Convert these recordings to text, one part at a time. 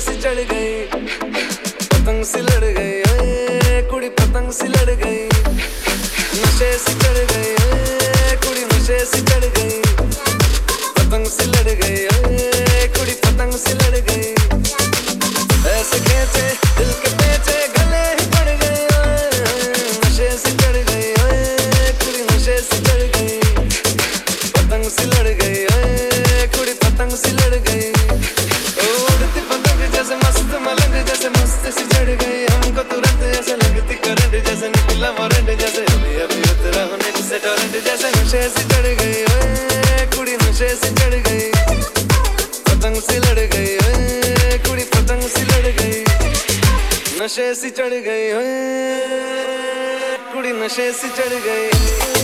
सी चढ़ गई, पतंग सी लड़ गई, ओए कुड़ी पतंग सी लड़ गई, नशे सी चढ़ गई, ओए कुड़ी नशे सी चढ़ गई, पतंग सी लड़ गई, ओए कुड़ी पतंग सी लड़ गई, ऐसे खींचे दिल के पेचे गले ही पड़ गए, ओए नशे सी चढ़ गई, ओए कुड़ी नशे सी चढ़ गई, पतंग सी लड़ गई, ओए कुड़ी पतंग सी लड़ गई, उड़ती पतंग जैसे मस्त मलंग जैसे मस्त सी चढ़ गई, हमको तुरंत ऐसे लगती करंट जैसे निकला वारंट जैसे अभी अभी उतरा होने से टोरेंट जैसे नशे सी चढ़ गई, ओए कुड़ी नशे सी चढ़ गई, पतंग सी लड़ गई, ओए कुड़ी पतंग सी लड़ गई, नशे सी चढ़ गई, ओए कुड़ी नशे सी चढ़ गई।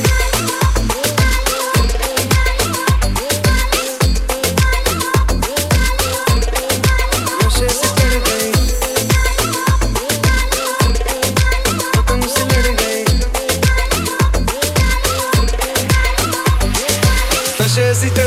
Nashesi